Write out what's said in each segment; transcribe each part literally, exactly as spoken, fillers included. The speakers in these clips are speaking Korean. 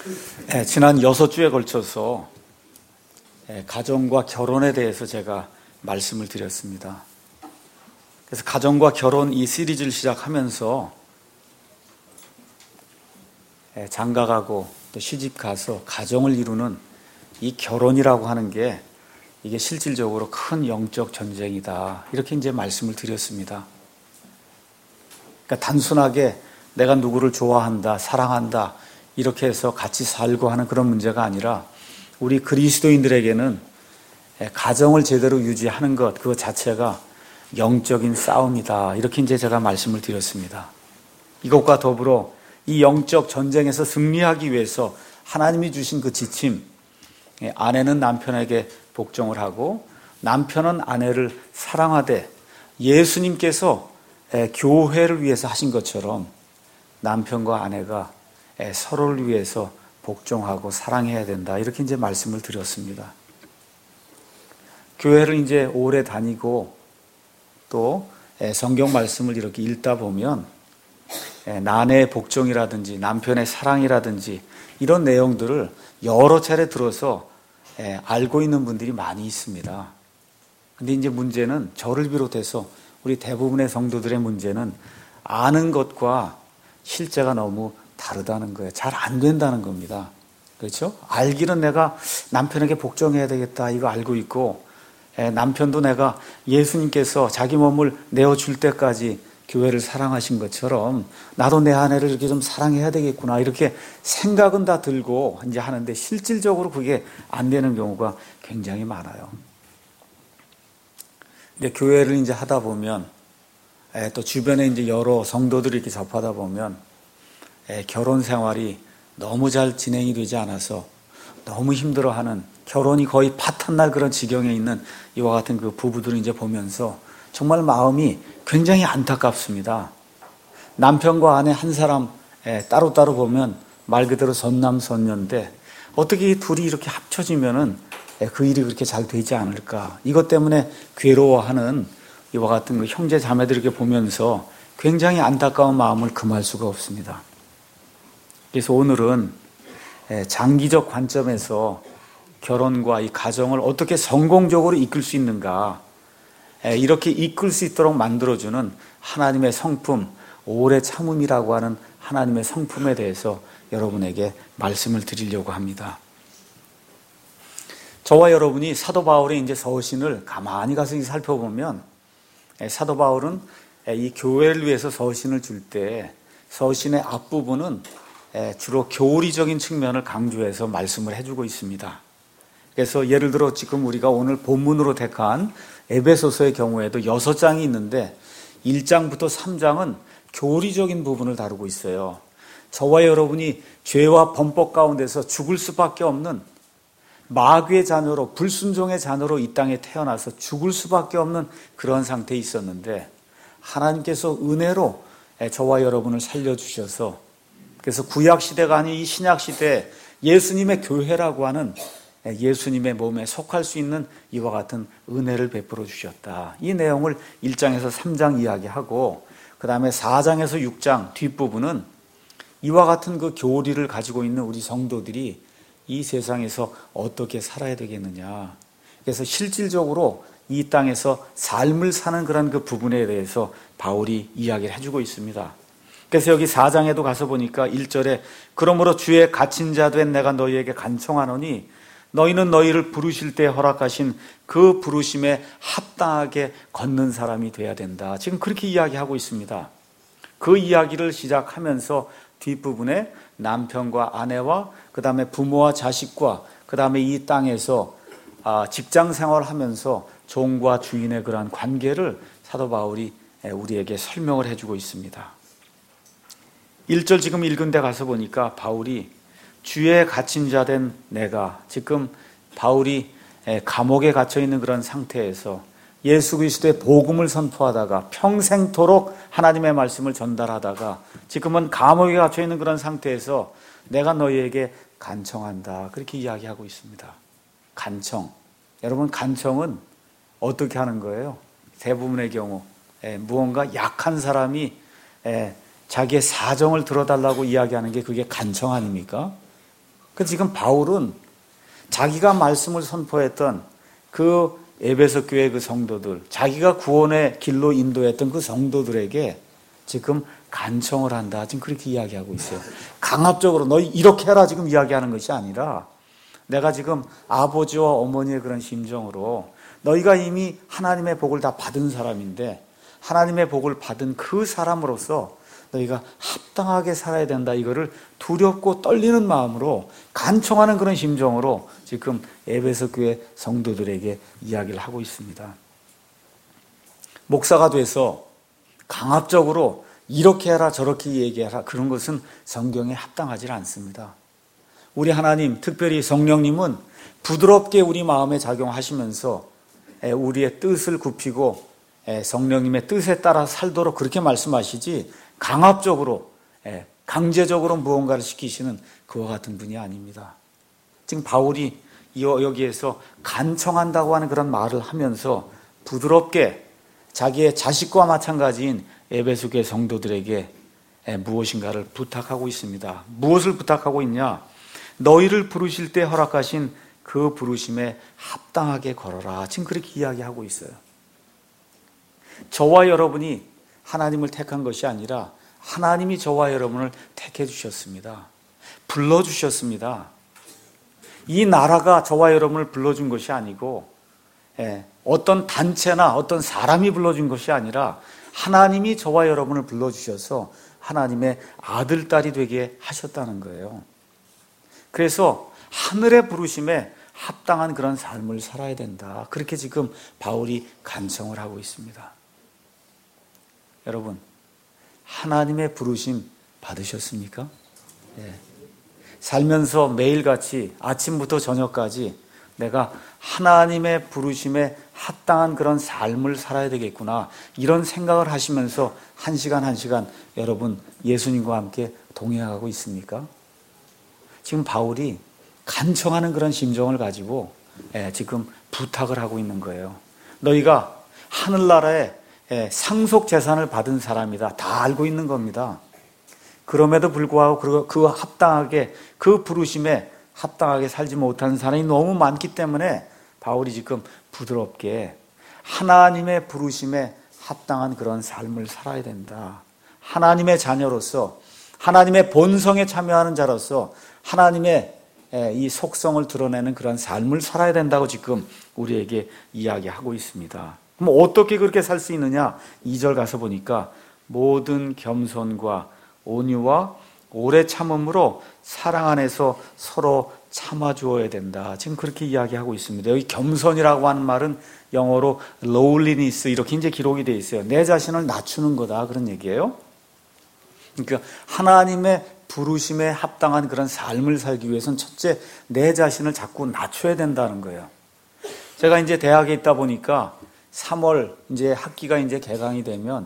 네, 지난 여섯 주에 걸쳐서 네, 가정과 결혼에 대해서 제가 말씀을 드렸습니다. 그래서 가정과 결혼 이 시리즈를 시작하면서 네, 장가가고 또 시집 가서 가정을 이루는 이 결혼이라고 하는 게 이게 실질적으로 큰 영적 전쟁이다. 이렇게 이제 말씀을 드렸습니다. 그러니까 단순하게 내가 누구를 좋아한다, 사랑한다, 이렇게 해서 같이 살고 하는 그런 문제가 아니라 우리 그리스도인들에게는 가정을 제대로 유지하는 것, 그것 자체가 영적인 싸움이다. 이렇게 이제 제가 말씀을 드렸습니다. 이것과 더불어 이 영적 전쟁에서 승리하기 위해서 하나님이 주신 그 지침, 아내는 남편에게 복종을 하고 남편은 아내를 사랑하되 예수님께서 교회를 위해서 하신 것처럼 남편과 아내가 서로를 위해서 복종하고 사랑해야 된다. 이렇게 이제 말씀을 드렸습니다. 교회를 이제 오래 다니고 또 성경 말씀을 이렇게 읽다 보면 아내의 복종이라든지 남편의 사랑이라든지 이런 내용들을 여러 차례 들어서 알고 있는 분들이 많이 있습니다. 근데 이제 문제는 저를 비롯해서 우리 대부분의 성도들의 문제는 아는 것과 실제가 너무 다르다는 거예요. 잘 안 된다는 겁니다. 그렇죠? 알기는 내가 남편에게 복종해야 되겠다 이거 알고 있고 남편도 내가 예수님께서 자기 몸을 내어줄 때까지 교회를 사랑하신 것처럼 나도 내 아내를 이렇게 좀 사랑해야 되겠구나 이렇게 생각은 다 들고 이제 하는데 실질적으로 그게 안 되는 경우가 굉장히 많아요. 근데 교회를 이제 하다 보면 또 주변에 이제 여러 성도들이 이렇게 접하다 보면 결혼 생활이 너무 잘 진행이 되지 않아서 너무 힘들어하는 결혼이 거의 파탄날 그런 지경에 있는 이와 같은 그 부부들을 이제 보면서 정말 마음이 굉장히 안타깝습니다. 남편과 아내 한 사람 따로따로 보면 말 그대로 선남선녀인데 어떻게 이 둘이 이렇게 합쳐지면은 그 일이 그렇게 잘 되지 않을까. 이것 때문에 괴로워하는 이와 같은 그 형제 자매들 이렇게 보면서 굉장히 안타까운 마음을 금할 수가 없습니다. 그래서 오늘은 장기적 관점에서 결혼과 이 가정을 어떻게 성공적으로 이끌 수 있는가, 이렇게 이끌 수 있도록 만들어주는 하나님의 성품, 오래 참음이라고 하는 하나님의 성품에 대해서 여러분에게 말씀을 드리려고 합니다. 저와 여러분이 사도 바울의 이제 서신을 가만히 가서 살펴보면 사도 바울은 이 교회를 위해서 서신을 줄 때 서신의 앞부분은 주로 교리적인 측면을 강조해서 말씀을 해주고 있습니다. 그래서 예를 들어 지금 우리가 오늘 본문으로 택한 에베소서의 경우에도 여섯 장이 있는데 일 장부터 삼 장은 교리적인 부분을 다루고 있어요. 저와 여러분이 죄와 범법 가운데서 죽을 수밖에 없는 마귀의 자녀로, 불순종의 자녀로 이 땅에 태어나서 죽을 수밖에 없는 그런 상태에 있었는데 하나님께서 은혜로 저와 여러분을 살려주셔서 그래서 구약시대가 아닌 이 신약시대에 예수님의 교회라고 하는 예수님의 몸에 속할 수 있는 이와 같은 은혜를 베풀어 주셨다. 이 내용을 일 장에서 삼 장 이야기하고 그 다음에 사 장에서 육 장 뒷부분은 이와 같은 그 교리를 가지고 있는 우리 성도들이 이 세상에서 어떻게 살아야 되겠느냐. 그래서 실질적으로 이 땅에서 삶을 사는 그런 그 부분에 대해서 바울이 이야기를 해주고 있습니다. 그래서 여기 사 장에도 가서 보니까 일 절에 그러므로 주의 갇힌 자 된 내가 너희에게 간청하노니 너희는 너희를 부르실 때 허락하신 그 부르심에 합당하게 걷는 사람이 돼야 된다. 지금 그렇게 이야기하고 있습니다. 그 이야기를 시작하면서 뒷부분에 남편과 아내와 그 다음에 부모와 자식과 그 다음에 이 땅에서 직장 생활을 하면서 종과 주인의 그러한 관계를 사도 바울이 우리에게 설명을 해주고 있습니다. 일 절 지금 읽은 데 가서 보니까 바울이 주에 갇힌 자 된 내가, 지금 바울이 감옥에 갇혀 있는 그런 상태에서 예수 그리스도의 복음을 선포하다가 평생토록 하나님의 말씀을 전달하다가 지금은 감옥에 갇혀 있는 그런 상태에서 내가 너희에게 간청한다. 그렇게 이야기하고 있습니다. 간청. 여러분, 간청은 어떻게 하는 거예요? 대부분의 경우 무언가 약한 사람이 자기의 사정을 들어달라고 이야기하는 게 그게 간청 아닙니까? 그 지금 바울은 자기가 말씀을 선포했던 그 에베소 교회 그 성도들, 자기가 구원의 길로 인도했던 그 성도들에게 지금 간청을 한다. 지금 그렇게 이야기하고 있어요. 강압적으로 너희 이렇게 해라 지금 이야기하는 것이 아니라 내가 지금 아버지와 어머니의 그런 심정으로 너희가 이미 하나님의 복을 다 받은 사람인데 하나님의 복을 받은 그 사람으로서 너희가 합당하게 살아야 된다. 이거를 두렵고 떨리는 마음으로 간청하는 그런 심정으로 지금 에베소 교회 성도들에게 이야기를 하고 있습니다. 목사가 돼서 강압적으로 이렇게 해라 저렇게 얘기해라 그런 것은 성경에 합당하지 않습니다. 우리 하나님, 특별히 성령님은 부드럽게 우리 마음에 작용하시면서 우리의 뜻을 굽히고 성령님의 뜻에 따라 살도록 그렇게 말씀하시지 강압적으로 강제적으로 무언가를 시키시는 그와 같은 분이 아닙니다. 지금 바울이 여기에서 간청한다고 하는 그런 말을 하면서 부드럽게 자기의 자식과 마찬가지인 에베소 교회 성도들에게 무엇인가를 부탁하고 있습니다. 무엇을 부탁하고 있냐? 너희를 부르실 때 허락하신 그 부르심에 합당하게 걸어라. 지금 그렇게 이야기하고 있어요. 저와 여러분이 하나님을 택한 것이 아니라 하나님이 저와 여러분을 택해 주셨습니다. 불러주셨습니다. 이 나라가 저와 여러분을 불러준 것이 아니고 어떤 단체나 어떤 사람이 불러준 것이 아니라 하나님이 저와 여러분을 불러주셔서 하나님의 아들, 딸이 되게 하셨다는 거예요. 그래서 하늘의 부르심에 합당한 그런 삶을 살아야 된다. 그렇게 지금 바울이 간청을 하고 있습니다. 여러분, 하나님의 부르심 받으셨습니까? 네. 살면서 매일같이 아침부터 저녁까지 내가 하나님의 부르심에 합당한 그런 삶을 살아야 되겠구나 이런 생각을 하시면서 한 시간 한 시간 여러분 예수님과 함께 동행하고 있습니까? 지금 바울이 간청하는 그런 심정을 가지고 지금 부탁을 하고 있는 거예요. 너희가 하늘나라에 상속 재산을 받은 사람이다. 다 알고 있는 겁니다. 그럼에도 불구하고 그 합당하게 그 부르심에 합당하게 살지 못하는 사람이 너무 많기 때문에 바울이 지금 부드럽게 하나님의 부르심에 합당한 그런 삶을 살아야 된다. 하나님의 자녀로서 하나님의 본성에 참여하는 자로서 하나님의 이 속성을 드러내는 그런 삶을 살아야 된다고 지금 우리에게 이야기하고 있습니다. 그럼 어떻게 그렇게 살 수 있느냐? 이 절 가서 보니까 모든 겸손과 온유와 오래 참음으로 사랑 안에서 서로 참아주어야 된다. 지금 그렇게 이야기하고 있습니다. 여기 겸손이라고 하는 말은 영어로 lowliness 이렇게 이제 기록이 되어 있어요. 내 자신을 낮추는 거다 그런 얘기예요. 그러니까 하나님의 부르심에 합당한 그런 삶을 살기 위해서는 첫째 내 자신을 자꾸 낮춰야 된다는 거예요. 제가 이제 대학에 있다 보니까 삼월 이제 학기가 이제 개강이 되면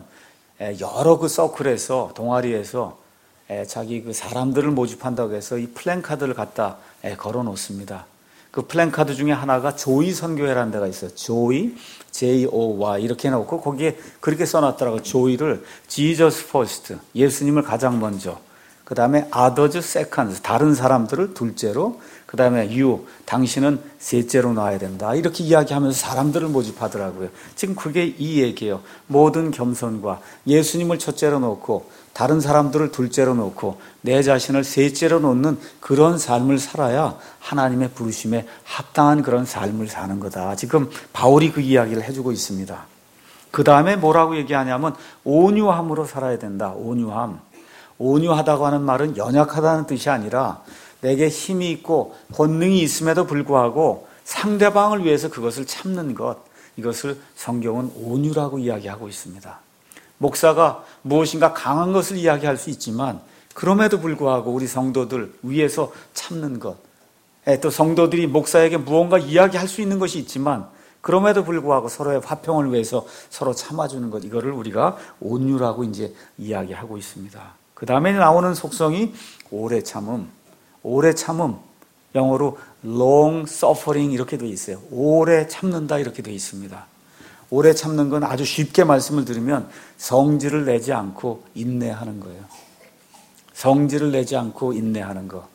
여러 그 서클에서 동아리에서 자기 그 사람들을 모집한다고 해서 이 플랜카드를 갖다 걸어 놓습니다. 그 플랜카드 중에 하나가 조이 선교회라는 데가 있어요. 조이, 제이 오 와이 이렇게 해놓고 거기에 그렇게 써놨더라고요. 조이를 Jesus first, 예수님을 가장 먼저. 그 다음에 others second, 다른 사람들을 둘째로. 그 다음에 you, 당신은 셋째로 놔야 된다. 이렇게 이야기하면서 사람들을 모집하더라고요. 지금 그게 이 얘기예요. 모든 겸손과 예수님을 첫째로 놓고 다른 사람들을 둘째로 놓고 내 자신을 셋째로 놓는 그런 삶을 살아야 하나님의 부르심에 합당한 그런 삶을 사는 거다. 지금 바울이 그 이야기를 해주고 있습니다. 그 다음에 뭐라고 얘기하냐면 온유함으로 살아야 된다. 온유함. 온유하다고 하는 말은 연약하다는 뜻이 아니라 내게 힘이 있고 권능이 있음에도 불구하고 상대방을 위해서 그것을 참는 것, 이것을 성경은 온유라고 이야기하고 있습니다. 목사가 무엇인가 강한 것을 이야기할 수 있지만 그럼에도 불구하고 우리 성도들 위해서 참는 것, 또 성도들이 목사에게 무언가 이야기할 수 있는 것이 있지만 그럼에도 불구하고 서로의 화평을 위해서 서로 참아주는 것, 이거를 우리가 온유라고 이제 이야기하고 있습니다. 그 다음에 나오는 속성이 오래 참음. 오래 참음, 영어로 long suffering 이렇게 되어 있어요. 오래 참는다 이렇게 되어 있습니다. 오래 참는 건 아주 쉽게 말씀을 드리면 성질을 내지 않고 인내하는 거예요. 성질을 내지 않고 인내하는 거.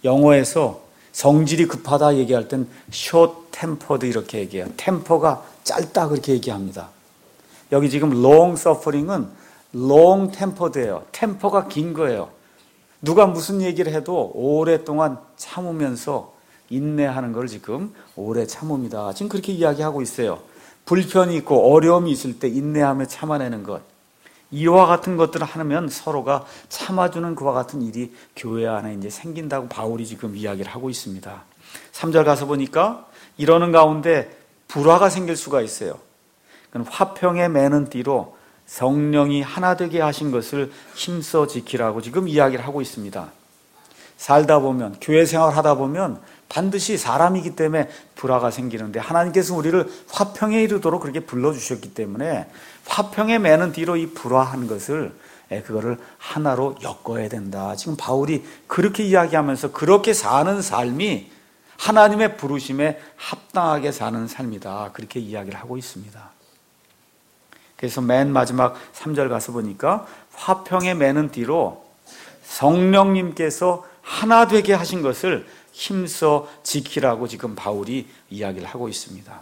영어에서 성질이 급하다 얘기할 땐 short tempered 이렇게 얘기해요. 템퍼가 짧다 그렇게 얘기합니다. 여기 지금 long suffering은 long tempered예요. 템퍼가 긴 거예요. 누가 무슨 얘기를 해도 오랫동안 참으면서 인내하는 걸 지금 오래 참음이다. 지금 그렇게 이야기하고 있어요. 불편이 있고 어려움이 있을 때 인내하며 참아내는 것. 이와 같은 것들을 하면 서로가 참아주는 그와 같은 일이 교회 안에 이제 생긴다고 바울이 지금 이야기를 하고 있습니다. 삼 절 가서 보니까 이러는 가운데 불화가 생길 수가 있어요. 화평에 매는 띠로 성령이 하나 되게 하신 것을 힘써 지키라고 지금 이야기를 하고 있습니다. 살다 보면, 교회 생활 하다 보면 반드시 사람이기 때문에 불화가 생기는데 하나님께서 우리를 화평에 이르도록 그렇게 불러주셨기 때문에 화평에 매는 뒤로 이 불화한 것을 그거를 하나로 엮어야 된다. 지금 바울이 그렇게 이야기하면서 그렇게 사는 삶이 하나님의 부르심에 합당하게 사는 삶이다. 그렇게 이야기를 하고 있습니다. 그래서 맨 마지막 삼 절 가서 보니까 화평에 매는 뒤로 성령님께서 하나 되게 하신 것을 힘써 지키라고 지금 바울이 이야기를 하고 있습니다.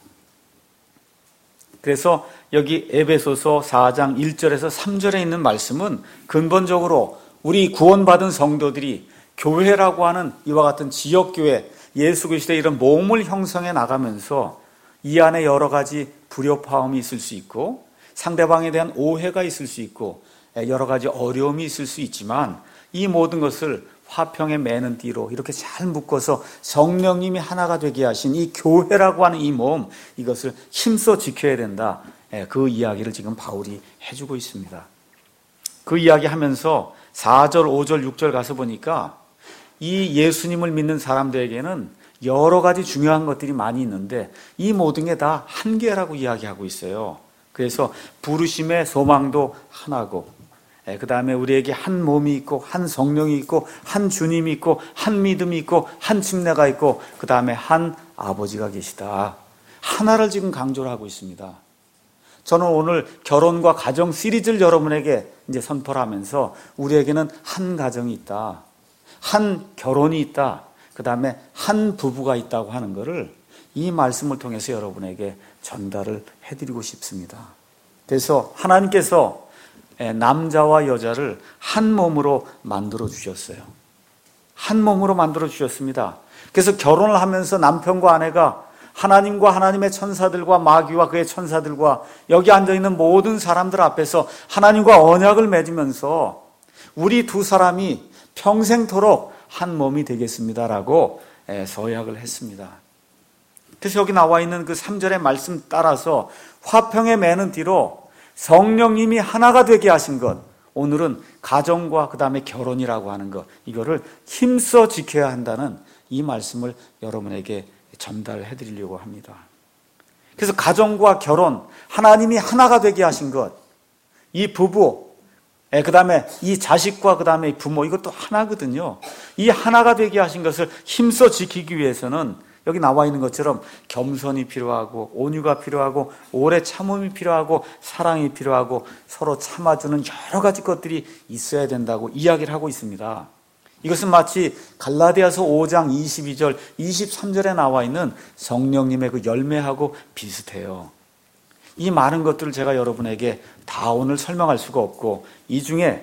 그래서 여기 에베소서 사 장 일 절에서 삼 절에 있는 말씀은 근본적으로 우리 구원받은 성도들이 교회라고 하는 이와 같은 지역교회, 예수 그리스도의 이런 몸을 형성해 나가면서 이 안에 여러 가지 불협화음이 있을 수 있고 상대방에 대한 오해가 있을 수 있고 여러 가지 어려움이 있을 수 있지만 이 모든 것을 화평에 매는 띠로 이렇게 잘 묶어서 성령님이 하나가 되게 하신 이 교회라고 하는 이 몸, 이것을 힘써 지켜야 된다. 그 이야기를 지금 바울이 해주고 있습니다. 그 이야기 하면서 사 절, 오 절, 육 절 가서 보니까 이 예수님을 믿는 사람들에게는 여러 가지 중요한 것들이 많이 있는데 이 모든 게 다 한계라고 이야기하고 있어요. 그래서 부르심의 소망도 하나고 그 다음에 우리에게 한 몸이 있고 한 성령이 있고 한 주님이 있고 한 믿음이 있고 한 침례가 있고 그 다음에 한 아버지가 계시다. 하나를 지금 강조를 하고 있습니다. 저는 오늘 결혼과 가정 시리즈를 여러분에게 이제 선포를 하면서 우리에게는 한 가정이 있다. 한 결혼이 있다. 그 다음에 한 부부가 있다고 하는 것을 이 말씀을 통해서 여러분에게 전달을 해드리고 싶습니다. 그래서 하나님께서 남자와 여자를 한 몸으로 만들어 주셨어요. 한 몸으로 만들어 주셨습니다. 그래서 결혼을 하면서 남편과 아내가 하나님과 하나님의 천사들과 마귀와 그의 천사들과 여기 앉아있는 모든 사람들 앞에서 하나님과 언약을 맺으면서 우리 두 사람이 평생토록 한 몸이 되겠습니다라고 서약을 했습니다. 그래서 여기 나와 있는 그 삼 절의 말씀 따라서 화평에 매는 뒤로 성령님이 하나가 되게 하신 것, 오늘은 가정과 그 다음에 결혼이라고 하는 것, 이거를 힘써 지켜야 한다는 이 말씀을 여러분에게 전달해 드리려고 합니다. 그래서 가정과 결혼, 하나님이 하나가 되게 하신 것, 이 부부, 그 다음에 이 자식과 그 다음에 부모, 이것도 하나거든요. 이 하나가 되게 하신 것을 힘써 지키기 위해서는 여기 나와 있는 것처럼 겸손이 필요하고 온유가 필요하고 오래 참음이 필요하고 사랑이 필요하고 서로 참아주는 여러 가지 것들이 있어야 된다고 이야기를 하고 있습니다. 이것은 마치 갈라디아서 오 장 이십이 절, 이십삼 절에 나와 있는 성령님의 그 열매하고 비슷해요. 이 많은 것들을 제가 여러분에게 다 오늘 설명할 수가 없고 이 중에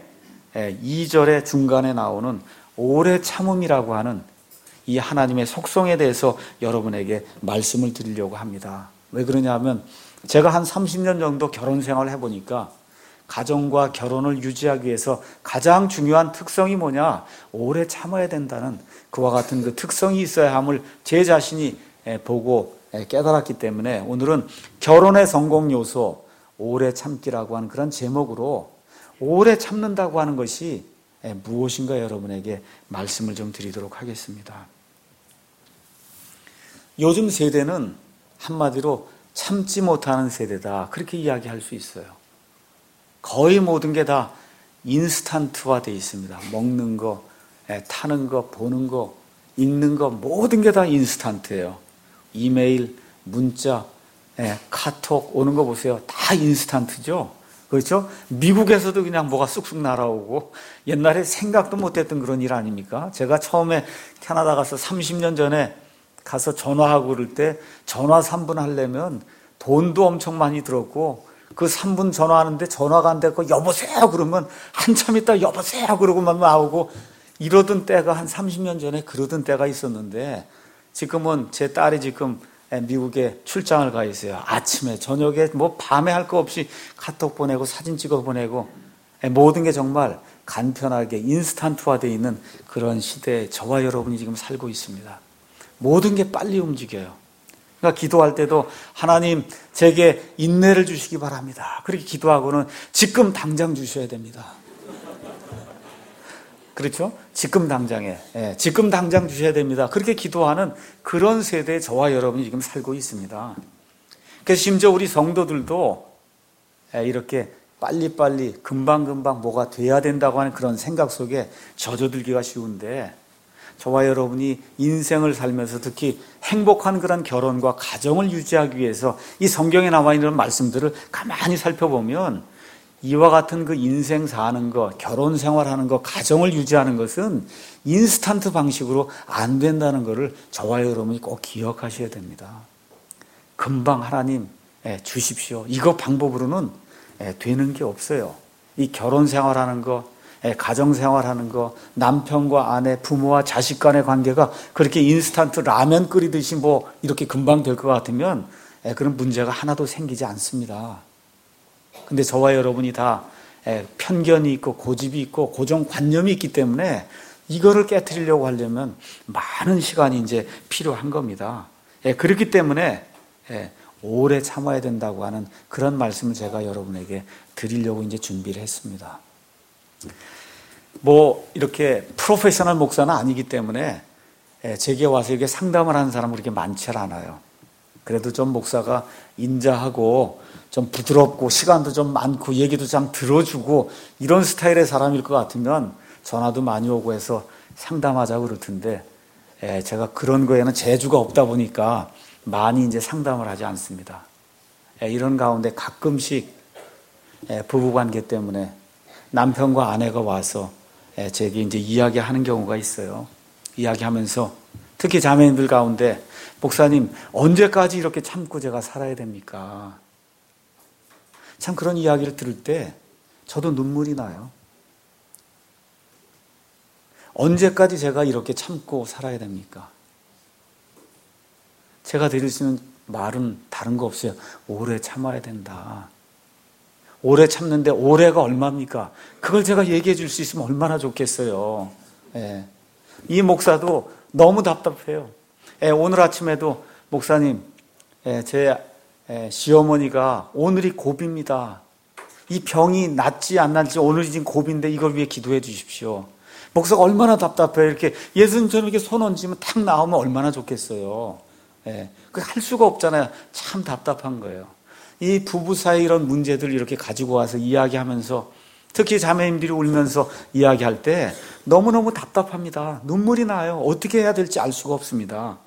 이 절의 중간에 나오는 오래 참음이라고 하는 이 하나님의 속성에 대해서 여러분에게 말씀을 드리려고 합니다. 왜 그러냐 하면 제가 한 삼십 년 정도 결혼 생활을 해보니까 가정과 결혼을 유지하기 위해서 가장 중요한 특성이 뭐냐? 오래 참아야 된다는 그와 같은 그 특성이 있어야 함을 제 자신이 보고 깨달았기 때문에 오늘은 결혼의 성공 요소 오래 참기라고 하는 그런 제목으로 오래 참는다고 하는 것이 무엇인가 여러분에게 말씀을 좀 드리도록 하겠습니다. 요즘 세대는 한마디로 참지 못하는 세대다. 그렇게 이야기할 수 있어요. 거의 모든 게 다 인스턴트화 되어 있습니다. 먹는 거, 타는 거, 보는 거, 읽는 거 모든 게 다 인스턴트예요. 이메일, 문자, 카톡 오는 거 보세요. 다 인스턴트죠. 그렇죠? 미국에서도 그냥 뭐가 쑥쑥 날아오고 옛날에 생각도 못했던 그런 일 아닙니까? 제가 처음에 캐나다 가서 삼십 년 전에 가서 전화하고 그럴 때 전화 삼 분 하려면 돈도 엄청 많이 들었고 그 삼 분 전화하는데 전화가 안 되고 여보세요 그러면 한참 있다 여보세요 그러고만 나오고 이러던 때가 한 삼십 년 전에 그러던 때가 있었는데 지금은 제 딸이 지금 미국에 출장을 가 있어요. 아침에 저녁에 뭐 밤에 할 거 없이 카톡 보내고 사진 찍어 보내고 모든 게 정말 간편하게 인스턴트화되어 있는 그런 시대에 저와 여러분이 지금 살고 있습니다. 모든 게 빨리 움직여요. 그러니까 기도할 때도 하나님 제게 인내를 주시기 바랍니다. 그렇게 기도하고는 지금 당장 주셔야 됩니다. 그렇죠? 지금 당장에, 예, 지금 당장 주셔야 됩니다. 그렇게 기도하는 그런 세대에 저와 여러분이 지금 살고 있습니다. 그래서 심지어 우리 성도들도 이렇게 빨리빨리 금방금방 뭐가 돼야 된다고 하는 그런 생각 속에 젖어들기가 쉬운데 저와 여러분이 인생을 살면서 특히 행복한 그런 결혼과 가정을 유지하기 위해서 이 성경에 나와 있는 말씀들을 가만히 살펴보면 이와 같은 그 인생 사는 것, 결혼 생활하는 것, 가정을 유지하는 것은 인스턴트 방식으로 안 된다는 것을 저와 여러분이 꼭 기억하셔야 됩니다. 금방 하나님 주십시오. 이거 방법으로는 되는 게 없어요. 이 결혼 생활하는 것, 가정 생활하는 것, 남편과 아내, 부모와 자식 간의 관계가 그렇게 인스턴트 라면 끓이듯이 뭐 이렇게 금방 될 것 같으면 그런 문제가 하나도 생기지 않습니다. 근데 저와 여러분이 다 편견이 있고 고집이 있고 고정관념이 있기 때문에 이거를 깨트리려고 하려면 많은 시간이 이제 필요한 겁니다. 그렇기 때문에 오래 참아야 된다고 하는 그런 말씀을 제가 여러분에게 드리려고 이제 준비를 했습니다. 뭐 이렇게 프로페셔널 목사는 아니기 때문에 제게 와서 이렇게 상담을 하는 사람은 그렇게 많지 않아요. 그래도 좀 목사가 인자하고 좀 부드럽고 시간도 좀 많고 얘기도 좀 들어주고 이런 스타일의 사람일 것 같으면 전화도 많이 오고 해서 상담하자고 그럴 텐데 제가 그런 거에는 재주가 없다 보니까 많이 이제 상담을 하지 않습니다. 이런 가운데 가끔씩 부부관계 때문에 남편과 아내가 와서 제게 이제 이야기하는 경우가 있어요. 이야기하면서 특히 자매님들 가운데 목사님 언제까지 이렇게 참고 제가 살아야 됩니까? 참 그런 이야기를 들을 때 저도 눈물이 나요. 언제까지 제가 이렇게 참고 살아야 됩니까? 제가 드릴 수 있는 말은 다른 거 없어요. 오래 참아야 된다. 오래 참는데 오래가 얼마입니까? 그걸 제가 얘기해 줄 수 있으면 얼마나 좋겠어요. 예. 이 목사도 너무 답답해요. 예, 오늘 아침에도 목사님, 예, 제 예, 시어머니가 오늘이 고비입니다. 이 병이 낫지 안 낫지 오늘이 지금 고비인데 이걸 위해 기도해 주십시오. 목사가 얼마나 답답해요. 이렇게 예수님처럼 이렇게 손 얹으면 탁 나오면 얼마나 좋겠어요. 예, 그 할 수가 없잖아요. 참 답답한 거예요. 이 부부 사이 이런 문제들 이렇게 가지고 와서 이야기하면서 특히 자매님들이 울면서 이야기할 때 너무너무 답답합니다. 눈물이 나요. 어떻게 해야 될지 알 수가 없습니다.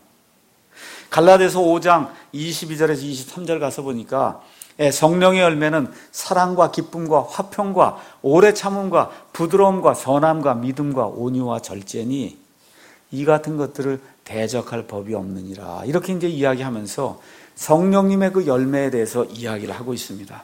갈라디아서 오 장 이십이 절에서 이십삼 절 가서 보니까 성령의 열매는 사랑과 기쁨과 화평과 오래 참음과 부드러움과 선함과 믿음과 온유와 절제니 이 같은 것들을 대적할 법이 없느니라. 이렇게 이제 이야기하면서 성령님의 그 열매에 대해서 이야기를 하고 있습니다.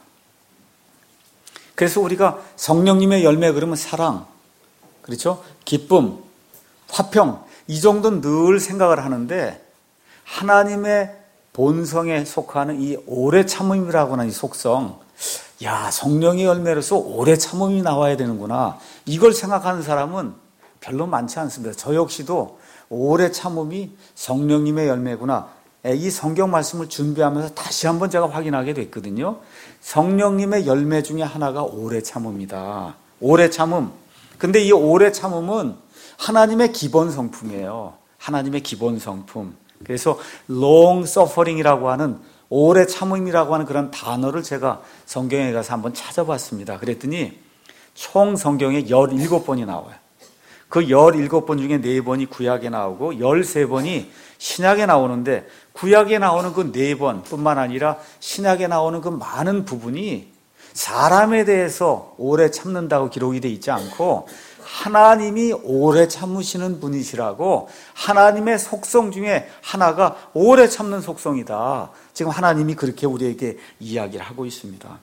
그래서 우리가 성령님의 열매 그러면 사랑, 그렇죠? 기쁨, 화평 이 정도는 늘 생각을 하는데 하나님의 본성에 속하는 이 오래 참음이라고 하는 이 속성, 야 성령의 열매로서 오래 참음이 나와야 되는구나. 이걸 생각하는 사람은 별로 많지 않습니다. 저 역시도 오래 참음이 성령님의 열매구나. 이 성경 말씀을 준비하면서 다시 한번 제가 확인하게 됐거든요. 성령님의 열매 중에 하나가 오래 참음이다. 오래 참음. 근데 이 오래 참음은 하나님의 기본 성품이에요. 하나님의 기본 성품. 그래서 long suffering이라고 하는 오래 참음이라고 하는 그런 단어를 제가 성경에 가서 한번 찾아봤습니다. 그랬더니 총 성경에 열일곱 번이 나와요. 그 열일곱 번 중에 네 번이 구약에 나오고 열세 번이 신약에 나오는데 구약에 나오는 그 네 번 뿐만 아니라 신약에 나오는 그 많은 부분이 사람에 대해서 오래 참는다고 기록이 되어 있지 않고 하나님이 오래 참으시는 분이시라고, 하나님의 속성 중에 하나가 오래 참는 속성이다. 지금 하나님이 그렇게 우리에게 이야기를 하고 있습니다.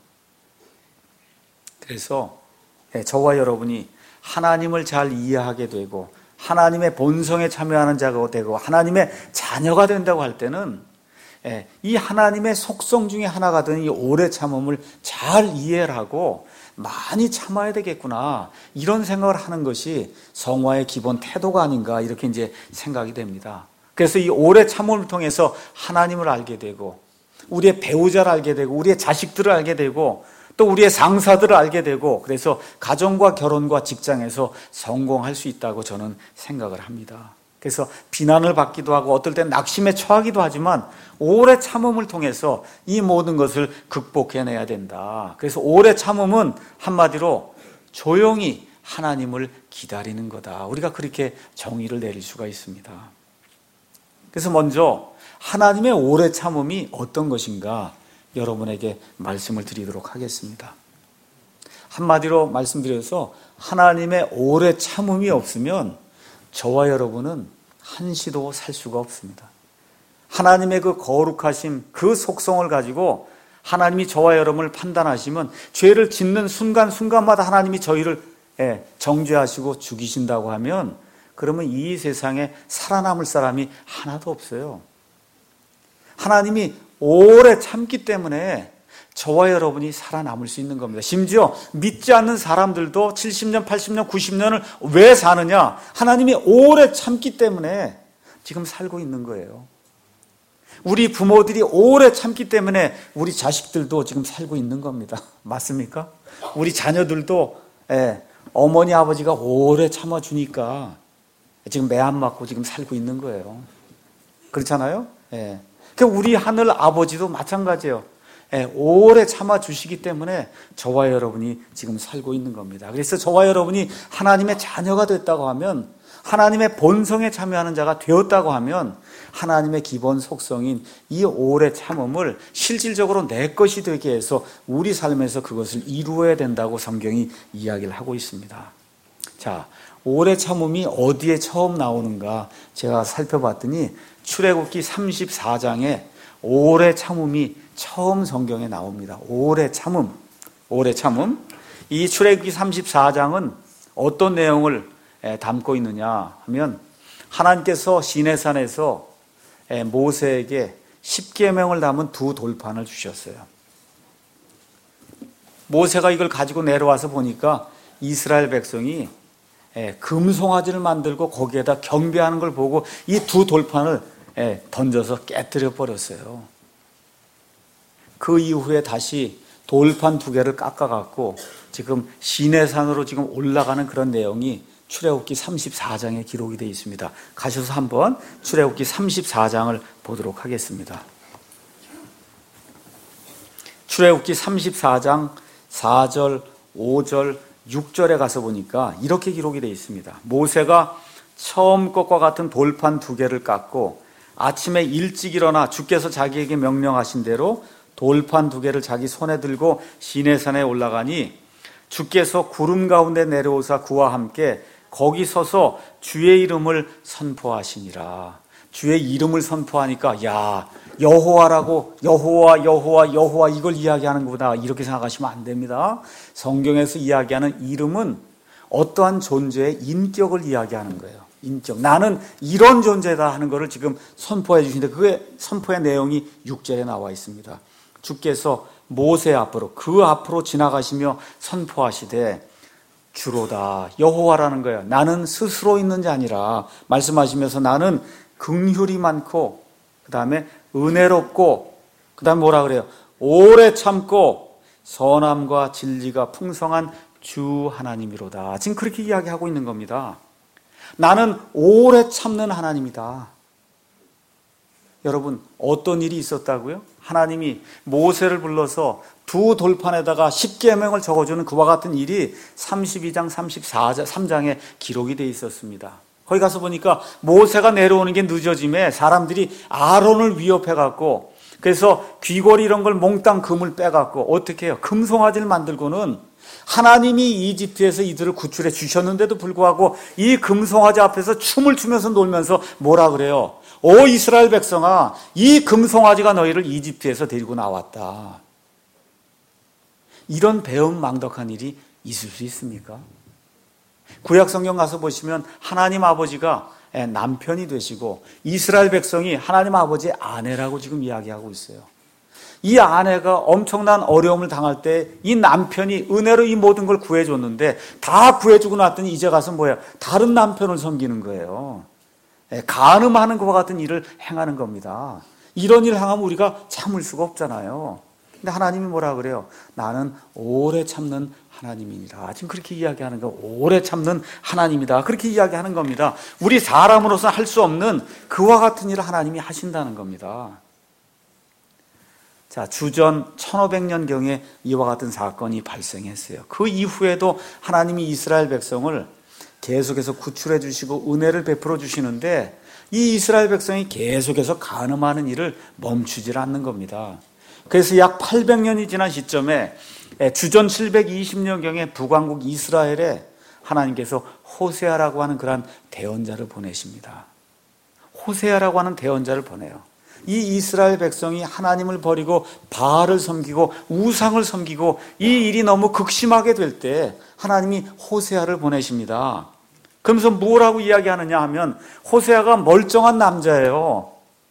그래서 저와 여러분이 하나님을 잘 이해하게 되고 하나님의 본성에 참여하는 자가 되고 하나님의 자녀가 된다고 할 때는 이 하나님의 속성 중에 하나가 된 이 오래 참음을 잘 이해를 하고 많이 참아야 되겠구나, 이런 생각을 하는 것이 성화의 기본 태도가 아닌가, 이렇게 이제 생각이 됩니다. 그래서 이 오래 참음을 통해서 하나님을 알게 되고 우리의 배우자를 알게 되고 우리의 자식들을 알게 되고 또 우리의 상사들을 알게 되고, 그래서 가정과 결혼과 직장에서 성공할 수 있다고 저는 생각을 합니다. 그래서 비난을 받기도 하고 어떨 땐 낙심에 처하기도 하지만 오래 참음을 통해서 이 모든 것을 극복해내야 된다. 그래서 오래 참음은 한마디로 조용히 하나님을 기다리는 거다. 우리가 그렇게 정의를 내릴 수가 있습니다. 그래서 먼저 하나님의 오래 참음이 어떤 것인가 여러분에게 말씀을 드리도록 하겠습니다. 한마디로 말씀드려서 하나님의 오래 참음이 없으면 저와 여러분은 한시도 살 수가 없습니다. 하나님의 그 거룩하심, 그 속성을 가지고 하나님이 저와 여러분을 판단하시면 죄를 짓는 순간순간마다 하나님이 저희를 정죄하시고 죽이신다고 하면, 그러면 이 세상에 살아남을 사람이 하나도 없어요. 하나님이 오래 참기 때문에 저와 여러분이 살아남을 수 있는 겁니다. 심지어 믿지 않는 사람들도 칠십 년, 팔십 년, 구십 년을 왜 사느냐? 하나님이 오래 참기 때문에 지금 살고 있는 거예요. 우리 부모들이 오래 참기 때문에 우리 자식들도 지금 살고 있는 겁니다. 맞습니까? 우리 자녀들도 예, 어머니 아버지가 오래 참아주니까 지금 매 안 맞고 지금 살고 있는 거예요. 그렇잖아요? 예. 그러니까 우리 하늘 아버지도 마찬가지예요. 예, 오래 참아주시기 때문에 저와 여러분이 지금 살고 있는 겁니다. 그래서 저와 여러분이 하나님의 자녀가 됐다고 하면, 하나님의 본성에 참여하는 자가 되었다고 하면 하나님의 기본 속성인 이 오래 참음을 실질적으로 내 것이 되게 해서 우리 삶에서 그것을 이루어야 된다고 성경이 이야기를 하고 있습니다. 자, 오래 참음이 어디에 처음 나오는가 제가 살펴봤더니 출애굽기 삼십사 장에 오래 참음이 처음 성경에 나옵니다. 오래 참음, 오래 참음. 이 출애굽기 삼십사 장은 어떤 내용을 담고 있느냐 하면, 하나님께서 시내산에서 모세에게 십계명을 담은 두 돌판을 주셨어요. 모세가 이걸 가지고 내려와서 보니까 이스라엘 백성이 금송아지를 만들고 거기에다 경배하는 걸 보고 이 두 돌판을 던져서 깨뜨려 버렸어요. 그 이후에 다시 돌판 두 개를 깎아갖고 지금 시내산으로 지금 올라가는 그런 내용이 출애굽기 삼십사 장에 기록이 되어 있습니다. 가셔서 한번 출애굽기 삼십사 장을 보도록 하겠습니다. 출애굽기 삼십사 장 사 절, 오 절, 육 절에 가서 보니까 이렇게 기록이 되어 있습니다. 모세가 처음 것과 같은 돌판 두 개를 깎고 아침에 일찍 일어나 주께서 자기에게 명령하신 대로 돌판 두 개를 자기 손에 들고 시내산에 올라가니 주께서 구름 가운데 내려오사 그와 함께 거기 서서 주의 이름을 선포하시니라. 주의 이름을 선포하니까 야, 여호와라고, 여호와 여호와 여호와 이걸 이야기하는 것보다 이렇게 생각하시면 안 됩니다. 성경에서 이야기하는 이름은 어떠한 존재의 인격을 이야기하는 거예요. 인격. 나는 이런 존재다 하는 것을 지금 선포해 주시는데, 그게 선포의 내용이 육 절에 나와 있습니다. 주께서 모세 앞으로, 그 앞으로 지나가시며 선포하시되 주로다, 여호와라는 거예요. 나는 스스로 있는 자 아니라 말씀하시면서 나는 긍휼이 많고 그 다음에 은혜롭고 그 다음에 뭐라 그래요? 오래 참고 선함과 진리가 풍성한 주 하나님이로다. 지금 그렇게 이야기하고 있는 겁니다. 나는 오래 참는 하나님이다. 여러분, 어떤 일이 있었다고요? 하나님이 모세를 불러서 두 돌판에다가 십계명을 적어주는 그와 같은 일이 삼십이 장, 삼십사 장에 기록이 되어 있었습니다. 거기 가서 보니까 모세가 내려오는 게 늦어짐에 사람들이 아론을 위협해갖고 그래서 귀걸이 이런 걸 몽땅 금을 빼갖고 어떻게 해요? 금송아지를 만들고는 하나님이 이집트에서 이들을 구출해 주셨는데도 불구하고 이 금송아지 앞에서 춤을 추면서 놀면서 뭐라 그래요? 오 이스라엘 백성아, 이 금송아지가 너희를 이집트에서 데리고 나왔다. 이런 배은망덕한 일이 있을 수 있습니까? 구약 성경 가서 보시면 하나님 아버지가 남편이 되시고 이스라엘 백성이 하나님 아버지의 아내라고 지금 이야기하고 있어요. 이 아내가 엄청난 어려움을 당할 때 이 남편이 은혜로 이 모든 걸 구해줬는데 다 구해주고 났더니 이제 가서 뭐예요? 다른 남편을 섬기는 거예요. 간음하는 것과 같은 일을 행하는 겁니다. 이런 일 행하면 우리가 참을 수가 없잖아요. 근데 하나님이 뭐라 그래요? 나는 오래 참는 하나님이니라. 지금 그렇게 이야기하는 거, 오래 참는 하나님이다. 그렇게 이야기하는 겁니다. 우리 사람으로서 할 수 없는 그와 같은 일을 하나님이 하신다는 겁니다. 자, 주전 천오백 년경에 이와 같은 사건이 발생했어요. 그 이후에도 하나님이 이스라엘 백성을 계속해서 구출해 주시고 은혜를 베풀어 주시는데 이 이스라엘 백성이 계속해서 간음하는 일을 멈추질 않는 겁니다. 그래서 약 팔백 년이 지난 시점에 주전 칠백이십 년경에 북왕국 이스라엘에 하나님께서 호세아라고 하는 그런 대언자를 보내십니다. 호세아라고 하는 대언자를 보내요. 이 이스라엘 백성이 하나님을 버리고 바알을 섬기고 우상을 섬기고 이 일이 너무 극심하게 될 때 하나님이 호세아를 보내십니다. 그러면서 뭐라고 이야기하느냐 하면 호세아가 멀쩡한 남자예요.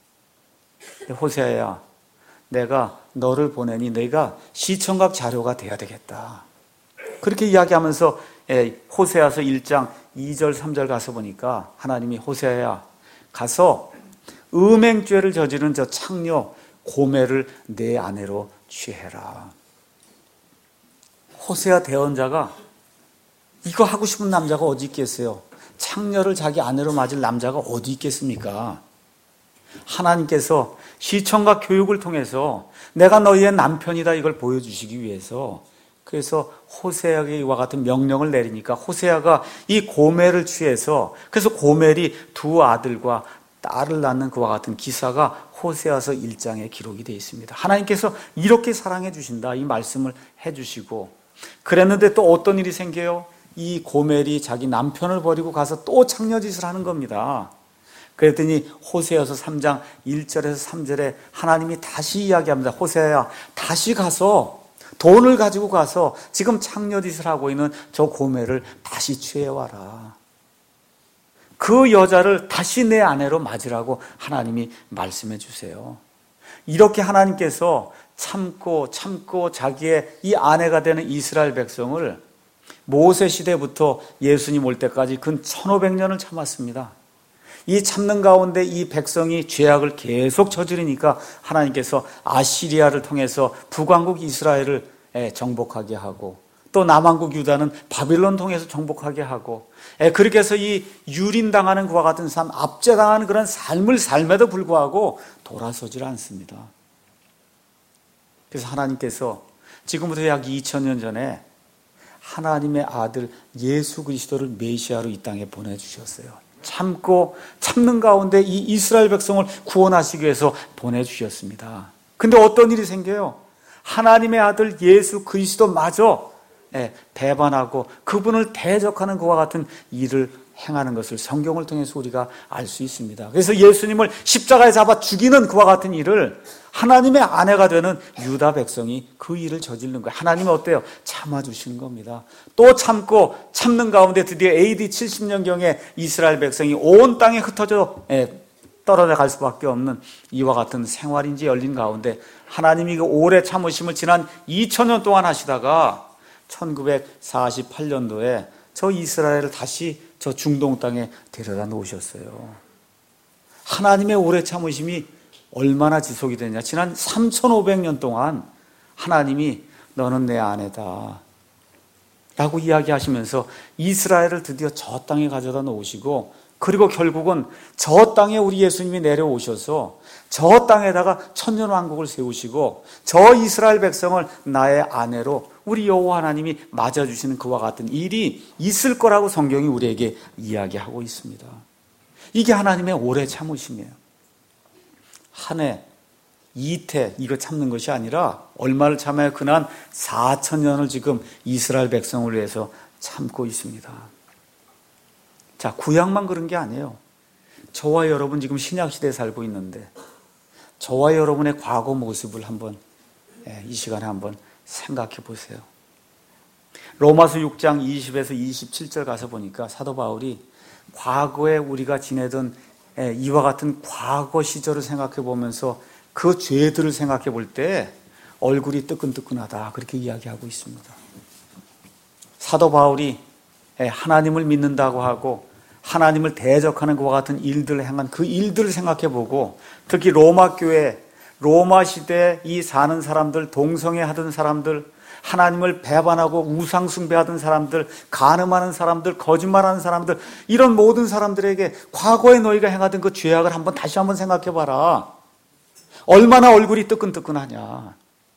호세아야, 내가 너를 보내니 내가 시청각 자료가 돼야 되겠다. 그렇게 이야기하면서 호세아서 일 장 이 절 삼 절 가서 보니까 하나님이 호세아야 가서 음행죄를 저지른 저 창녀 고멜을 내 아내로 취해라. 호세아 대언자가 이거 하고 싶은 남자가 어디 있겠어요? 창녀를 자기 아내로 맞을 남자가 어디 있겠습니까? 하나님께서 시청과 교육을 통해서 내가 너희의 남편이다 이걸 보여주시기 위해서 그래서 호세아에게 이와 같은 명령을 내리니까 호세아가 이 고멜을 취해서 그래서 고멜이 두 아들과 딸을 낳는 그와 같은 기사가 호세아서 일 장에 기록이 되어 있습니다. 하나님께서 이렇게 사랑해 주신다 이 말씀을 해주시고 그랬는데 또 어떤 일이 생겨요? 이 고멜이 자기 남편을 버리고 가서 또 창녀짓을 하는 겁니다. 그랬더니 호세아서 삼 장 일 절에서 삼 절에 하나님이 다시 이야기합니다. 호세아야 다시 가서 돈을 가지고 가서 지금 창녀짓을 하고 있는 저 고멜을 다시 취해와라. 그 여자를 다시 내 아내로 맞으라고 하나님이 말씀해 주세요. 이렇게 하나님께서 참고 참고 자기의 이 아내가 되는 이스라엘 백성을 모세 시대부터 예수님 올 때까지 근 천오백 년을 참았습니다. 이 참는 가운데 이 백성이 죄악을 계속 저지르니까 하나님께서 아시리아를 통해서 북왕국 이스라엘을 정복하게 하고 또 남왕국 유다는 바빌론 통해서 정복하게 하고 그렇게 해서 이 유린당하는 그와 같은 삶, 압제당하는 그런 삶을 삶에도 불구하고 돌아서질 않습니다. 그래서 하나님께서 지금부터 약 이천 년 전에 하나님의 아들 예수 그리스도를 메시아로 이 땅에 보내주셨어요. 참고 참는 가운데 이 이스라엘 백성을 구원하시기 위해서 보내주셨습니다. 근데 어떤 일이 생겨요? 하나님의 아들 예수 그리스도마저 배반하고 그분을 대적하는 그와 같은 일을 행하는 것을 성경을 통해서 우리가 알 수 있습니다. 그래서 예수님을 십자가에 잡아 죽이는 그와 같은 일을 하나님의 아내가 되는 유다 백성이 그 일을 저지르는 거예요. 하나님은 어때요? 참아주시는 겁니다. 또 참고 참는 가운데 드디어 에이디 칠십 년경에 이스라엘 백성이 온 땅에 흩어져 떨어져 갈 수밖에 없는 이와 같은 생활인지 열린 가운데 하나님이 그 오래 참으심을 지난 이천 년 동안 하시다가 천구백사십팔 년도에 저 이스라엘을 다시 저 중동 땅에 데려다 놓으셨어요. 하나님의 오래 참으심이 얼마나 지속이 되냐. 지난 삼천오백 년 동안 하나님이 너는 내 아내다 라고 이야기하시면서 이스라엘을 드디어 저 땅에 가져다 놓으시고 그리고 결국은 저 땅에 우리 예수님이 내려오셔서 저 땅에다가 천년왕국을 세우시고 저 이스라엘 백성을 나의 아내로 우리 여호와 하나님이 맞아주시는 그와 같은 일이 있을 거라고 성경이 우리에게 이야기하고 있습니다. 이게 하나님의 오래 참으심이에요. 한 해 이태 이거 참는 것이 아니라 얼마를 참아야 그난 사천 년을 지금 이스라엘 백성을 위해서 참고 있습니다. 자, 구약만 그런 게 아니에요. 저와 여러분 지금 신약시대에 살고 있는데 저와 여러분의 과거 모습을 한번 이 시간에 한번 생각해 보세요. 로마서 육 장 이십에서 이십칠 절 가서 보니까 사도 바울이 과거에 우리가 지내던 이와 같은 과거 시절을 생각해 보면서 그 죄들을 생각해 볼 때 얼굴이 뜨끈뜨끈하다 그렇게 이야기하고 있습니다. 사도 바울이 하나님을 믿는다고 하고 하나님을 대적하는 것과 같은 일들을 행한 그 일들을 생각해 보고 특히 로마 교회, 로마 시대에 이 사는 사람들, 동성애 하던 사람들, 하나님을 배반하고 우상 숭배하던 사람들, 간음하는 사람들, 거짓말하는 사람들, 이런 모든 사람들에게 과거에 너희가 행하던 그 죄악을 한번 다시 한번 생각해 봐라. 얼마나 얼굴이 뜨끈뜨끈하냐.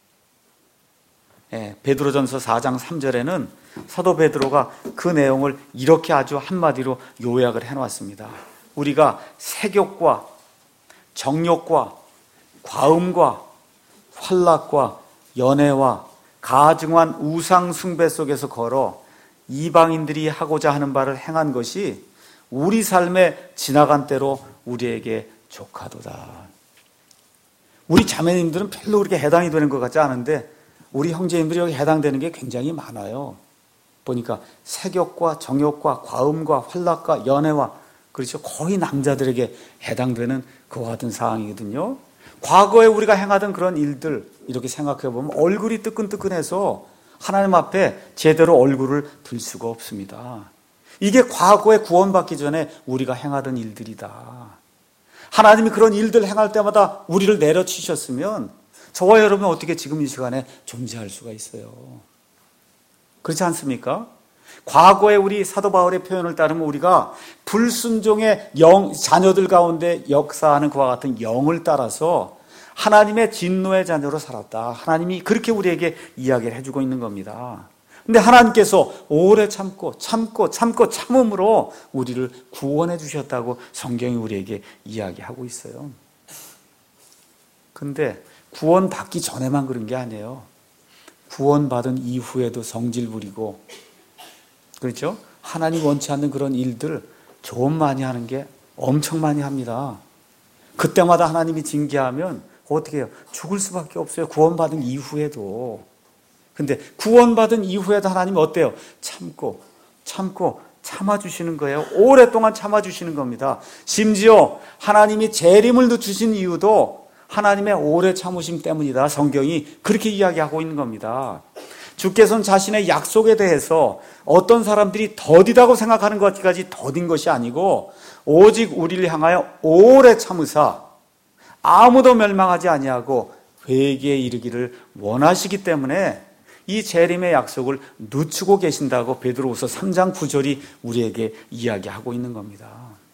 예, 베드로전서 사 장 삼 절에는 사도 베드로가 그 내용을 이렇게 아주 한마디로 요약을 해놨습니다. 우리가 색욕과 정욕과 과음과 환락과 연애와 가증한 우상 숭배 속에서 걸어 이방인들이 하고자 하는 바를 행한 것이 우리 삶에 지나간 때로 우리에게 족하도다. 우리 자매님들은 별로 그렇게 해당이 되는 것 같지 않은데 우리 형제님들이 여기 해당되는 게 굉장히 많아요. 보니까 색욕과 정욕과 과음과 환락과 연애와 그렇죠. 거의 남자들에게 해당되는 그와 같은 사항이거든요. 과거에 우리가 행하던 그런 일들 이렇게 생각해 보면 얼굴이 뜨끈뜨끈해서 하나님 앞에 제대로 얼굴을 들 수가 없습니다. 이게 과거에 구원받기 전에 우리가 행하던 일들이다. 하나님이 그런 일들 행할 때마다 우리를 내려치셨으면 저와 여러분은 어떻게 지금 이 시간에 존재할 수가 있어요? 그렇지 않습니까? 과거에 우리 사도 바울의 표현을 따르면 우리가 불순종의 영, 자녀들 가운데 역사하는 그와 같은 영을 따라서 하나님의 진노의 자녀로 살았다. 하나님이 그렇게 우리에게 이야기를 해주고 있는 겁니다. 근데 하나님께서 오래 참고 참고 참고 참음으로 우리를 구원해 주셨다고 성경이 우리에게 이야기하고 있어요. 근데 구원받기 전에만 그런 게 아니에요. 구원받은 이후에도 성질 부리고 그렇죠? 하나님 원치 않는 그런 일들 좀 많이 하는 게 엄청 많이 합니다. 그때마다 하나님이 징계하면 어떻게 해요? 죽을 수밖에 없어요. 구원받은 이후에도. 근데 구원받은 이후에도 하나님은 어때요? 참고 참고 참아주시는 거예요. 오랫동안 참아주시는 겁니다. 심지어 하나님이 재림을 늦추신 이유도 하나님의 오래 참으심 때문이다. 성경이 그렇게 이야기하고 있는 겁니다. 주께서는 자신의 약속에 대해서 어떤 사람들이 더디다고 생각하는 것까지 더딘 것이 아니고 오직 우리를 향하여 오래 참으사 아무도 멸망하지 아니하고 회개에 이르기를 원하시기 때문에 이 재림의 약속을 늦추고 계신다고 베드로후서 삼 장 구 절이 우리에게 이야기하고 있는 겁니다.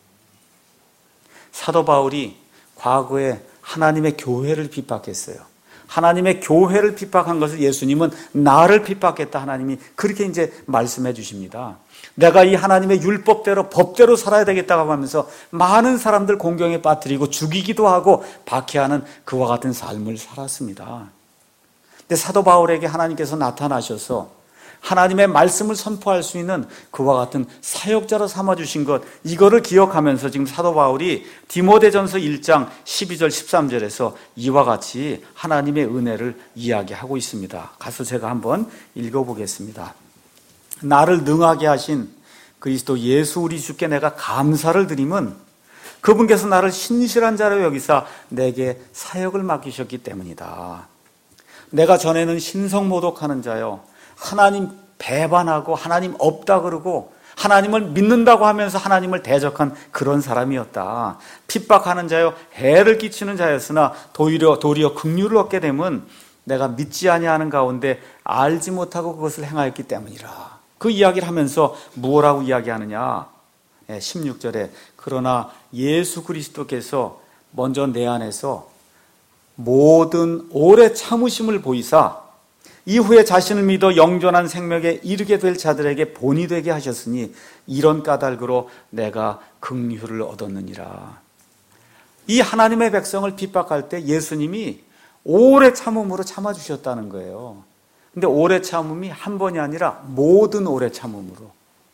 사도 바울이 과거에 하나님의 교회를 핍박했어요. 하나님의 교회를 핍박한 것을 예수님은 나를 핍박했다. 하나님이 그렇게 이제 말씀해 주십니다. 내가 이 하나님의 율법대로 법대로 살아야 되겠다고 하면서 많은 사람들 공경에 빠뜨리고 죽이기도 하고 박해하는 그와 같은 삶을 살았습니다. 근데 사도 바울에게 하나님께서 나타나셔서 하나님의 말씀을 선포할 수 있는 그와 같은 사역자로 삼아주신 것, 이거를 기억하면서 지금 사도 바울이 디모데전서 일 장 십이 절 십삼 절에서 이와 같이 하나님의 은혜를 이야기하고 있습니다. 가서 제가 한번 읽어보겠습니다. 나를 능하게 하신 그리스도 예수 우리 주께 내가 감사를 드림은 그분께서 나를 신실한 자로 여기사 내게 사역을 맡기셨기 때문이다. 내가 전에는 신성모독하는 자요, 하나님 배반하고 하나님 없다 그러고 하나님을 믿는다고 하면서 하나님을 대적한 그런 사람이었다. 핍박하는 자요, 해를 끼치는 자였으나 도리어, 도리어 긍휼을 얻게 되면 내가 믿지 아니하는 가운데 알지 못하고 그것을 행하였기 때문이라. 그 이야기를 하면서 무엇라고 이야기하느냐? 십육 절에 그러나 예수 그리스도께서 먼저 내 안에서 모든 오래 참으심을 보이사 이후에 자신을 믿어 영존한 생명에 이르게 될 자들에게 본이 되게 하셨으니 이런 까닭으로 내가 긍휼을 얻었느니라. 이 하나님의 백성을 핍박할 때 예수님이 오래 참음으로 참아주셨다는 거예요. 근데 오래 참음이 한 번이 아니라 모든 오래 참음으로,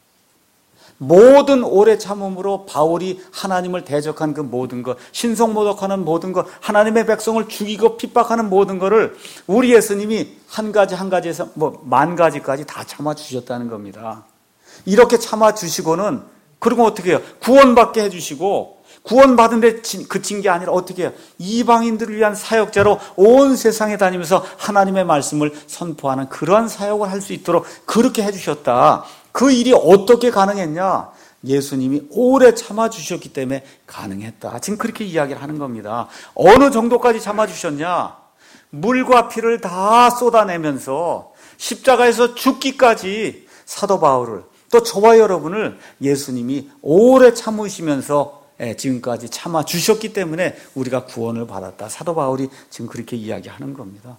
모든 오래 참음으로 바울이 하나님을 대적한 그 모든 것, 신성모독하는 모든 것, 하나님의 백성을 죽이고 핍박하는 모든 것을 우리 예수님이 한 가지 한 가지에서 뭐 만 가지까지 다 참아주셨다는 겁니다. 이렇게 참아주시고는 그리고 어떻게 해요? 구원받게 해주시고, 구원받은 데 그친 게 아니라 어떻게 해요? 이방인들을 위한 사역자로 온 세상에 다니면서 하나님의 말씀을 선포하는 그러한 사역을 할 수 있도록 그렇게 해주셨다. 그 일이 어떻게 가능했냐? 예수님이 오래 참아주셨기 때문에 가능했다. 지금 그렇게 이야기를 하는 겁니다. 어느 정도까지 참아주셨냐? 물과 피를 다 쏟아내면서 십자가에서 죽기까지 사도 바울을, 또 저와 여러분을 예수님이 오래 참으시면서 지금까지 참아주셨기 때문에 우리가 구원을 받았다. 사도 바울이 지금 그렇게 이야기하는 겁니다.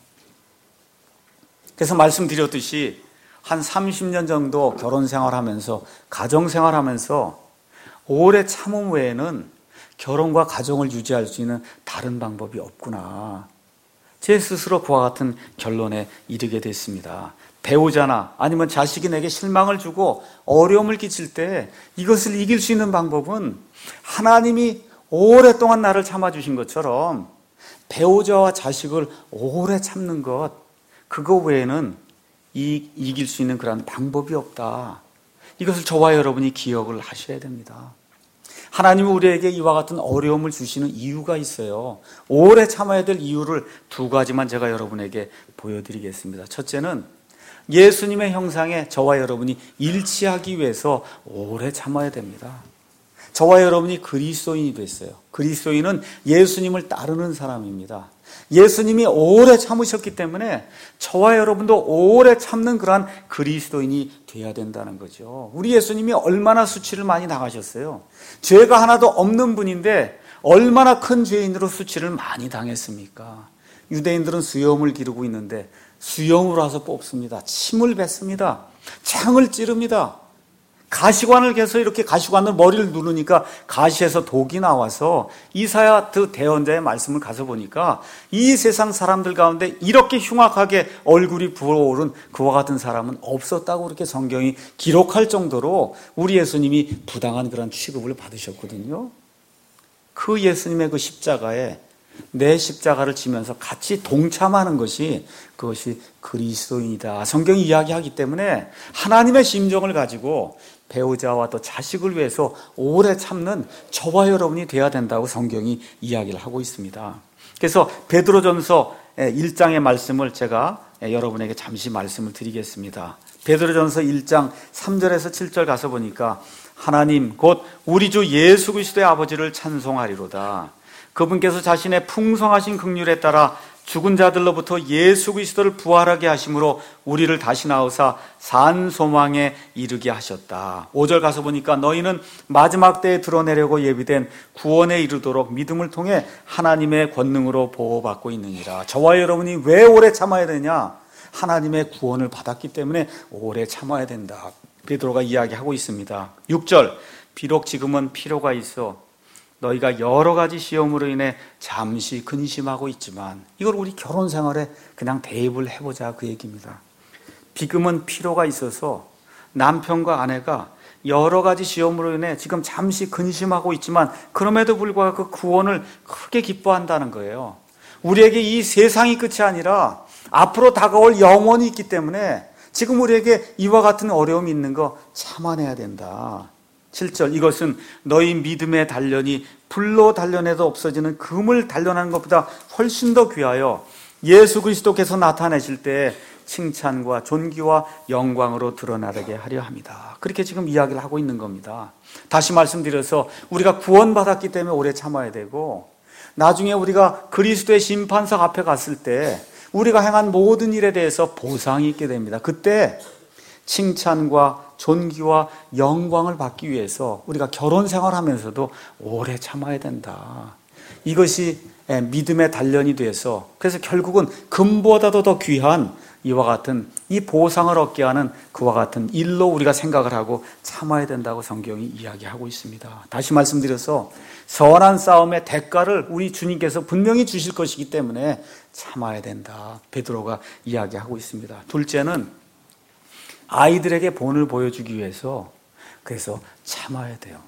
그래서 말씀드렸듯이 한 삼십 년 정도 결혼 생활하면서, 가정 생활하면서 오래 참음 외에는 결혼과 가정을 유지할 수 있는 다른 방법이 없구나. 제 스스로 그와 같은 결론에 이르게 됐습니다. 배우자나 아니면 자식이 내게 실망을 주고 어려움을 끼칠 때 이것을 이길 수 있는 방법은 하나님이 오랫동안 나를 참아주신 것처럼 배우자와 자식을 오래 참는 것, 그거 외에는 이, 이길 수 있는 그런 방법이 없다. 이것을 저와 여러분이 기억을 하셔야 됩니다. 하나님은 우리에게 이와 같은 어려움을 주시는 이유가 있어요. 오래 참아야 될 이유를 두 가지만 제가 여러분에게 보여드리겠습니다. 첫째는 예수님의 형상에 저와 여러분이 일치하기 위해서 오래 참아야 됩니다. 저와 여러분이 그리스도인이 됐어요. 그리스도인은 예수님을 따르는 사람입니다. 예수님이 오래 참으셨기 때문에 저와 여러분도 오래 참는 그러한 그리스도인이 돼야 된다는 거죠. 우리 예수님이 얼마나 수치를 많이 당하셨어요. 죄가 하나도 없는 분인데 얼마나 큰 죄인으로 수치를 많이 당했습니까? 유대인들은 수염을 기르고 있는데 수염으로 와서 뽑습니다. 침을 뱉습니다. 창을 찌릅니다. 가시관을 개서 이렇게 가시관을 머리를 누르니까 가시에서 독이 나와서 이사야 그 대언자의 말씀을 가서 보니까 이 세상 사람들 가운데 이렇게 흉악하게 얼굴이 부어오른 그와 같은 사람은 없었다고 그렇게 성경이 기록할 정도로 우리 예수님이 부당한 그런 취급을 받으셨거든요. 그 예수님의 그 십자가에 내 십자가를 지면서 같이 동참하는 것이 그것이 그리스도인이다. 성경이 이야기하기 때문에 하나님의 심정을 가지고 배우자와 또 자식을 위해서 오래 참는 저와 여러분이 돼야 된다고 성경이 이야기를 하고 있습니다. 그래서 베드로전서 일 장의 말씀을 제가 여러분에게 잠시 말씀을 드리겠습니다. 베드로전서 일 장 삼 절에서 칠 절 가서 보니까 하나님 곧 우리 주 예수 그리스도의 아버지를 찬송하리로다. 그분께서 자신의 풍성하신 긍휼에 따라 죽은 자들로부터 예수 그리스도를 부활하게 하심으로 우리를 다시 낳으사 산 소망에 이르게 하셨다. 오 절 가서 보니까 너희는 마지막 때에 드러내려고 예비된 구원에 이르도록 믿음을 통해 하나님의 권능으로 보호받고 있느니라. 저와 여러분이 왜 오래 참아야 되냐? 하나님의 구원을 받았기 때문에 오래 참아야 된다. 베드로가 이야기하고 있습니다. 육 절 비록 지금은 필요가 있어 너희가 여러 가지 시험으로 인해 잠시 근심하고 있지만, 이걸 우리 결혼 생활에 그냥 대입을 해보자 그 얘기입니다. 지금은 필요가 있어서 남편과 아내가 여러 가지 시험으로 인해 지금 잠시 근심하고 있지만 그럼에도 불구하고 그 구원을 크게 기뻐한다는 거예요. 우리에게 이 세상이 끝이 아니라 앞으로 다가올 영원이 있기 때문에 지금 우리에게 이와 같은 어려움이 있는 거 참아내야 된다. 칠 절 이것은 너희 믿음의 단련이 불로 단련해도 없어지는 금을 단련하는 것보다 훨씬 더 귀하여 예수 그리스도께서 나타내실 때 칭찬과 존귀와 영광으로 드러나게 하려 합니다. 그렇게 지금 이야기를 하고 있는 겁니다. 다시 말씀드려서 우리가 구원받았기 때문에 오래 참아야 되고, 나중에 우리가 그리스도의 심판석 앞에 갔을 때 우리가 행한 모든 일에 대해서 보상이 있게 됩니다. 그때 칭찬과 존귀와 영광을 받기 위해서 우리가 결혼 생활하면서도 오래 참아야 된다. 이것이 믿음의 단련이 돼서 그래서 결국은 금보다도 더 귀한 이와 같은 이 보상을 얻게 하는 그와 같은 일로 우리가 생각을 하고 참아야 된다고 성경이 이야기하고 있습니다. 다시 말씀드려서 선한 싸움의 대가를 우리 주님께서 분명히 주실 것이기 때문에 참아야 된다. 베드로가 이야기하고 있습니다. 둘째는 아이들에게 본을 보여주기 위해서 그래서 참아야 돼요.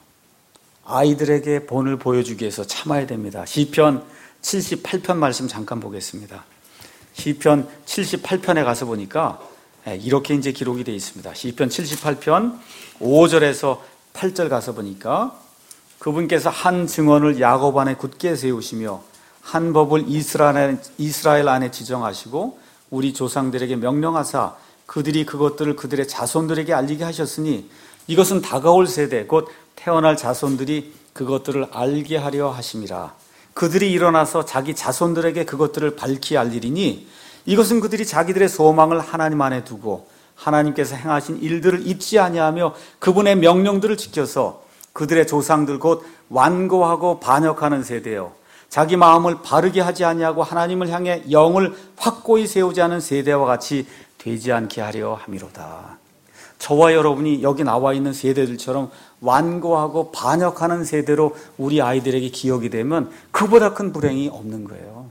아이들에게 본을 보여주기 위해서 참아야 됩니다. 시편 칠십팔 편 말씀 잠깐 보겠습니다. 시편 칠십팔 편에 가서 보니까 이렇게 이제 기록이 되어 있습니다. 시편 칠십팔 편 오 절에서 팔 절 가서 보니까 그분께서 한 증언을 야곱 안에 굳게 세우시며 한 법을 이스라엘, 이스라엘 안에 지정하시고 우리 조상들에게 명령하사 그들이 그것들을 그들의 자손들에게 알리게 하셨으니 이것은 다가올 세대 곧 태어날 자손들이 그것들을 알게 하려 하심이라. 그들이 일어나서 자기 자손들에게 그것들을 밝히 알리리니 이것은 그들이 자기들의 소망을 하나님 안에 두고 하나님께서 행하신 일들을 잊지 아니하며 그분의 명령들을 지켜서 그들의 조상들 곧 완고하고 반역하는 세대요 자기 마음을 바르게 하지 아니하고 하나님을 향해 영을 확고히 세우지 않은 세대와 같이 되지 않게 하려 함이로다. 저와 여러분이 여기 나와 있는 세대들처럼 완고하고 반역하는 세대로 우리 아이들에게 기억이 되면 그보다 큰 불행이 없는 거예요.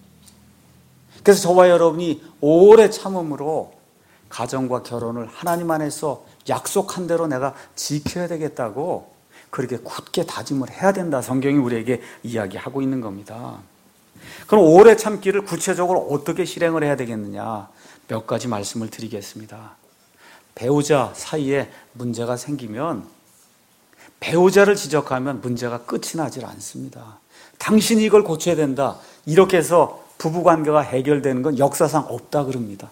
그래서 저와 여러분이 오래 참음으로 가정과 결혼을 하나님 안에서 약속한 대로 내가 지켜야 되겠다고 그렇게 굳게 다짐을 해야 된다. 성경이 우리에게 이야기하고 있는 겁니다. 그럼 오래 참기를 구체적으로 어떻게 실행을 해야 되겠느냐? 몇 가지 말씀을 드리겠습니다. 배우자 사이에 문제가 생기면 배우자를 지적하면 문제가 끝이 나질 않습니다. 당신이 이걸 고쳐야 된다. 이렇게 해서 부부관계가 해결되는 건 역사상 없다 그럽니다.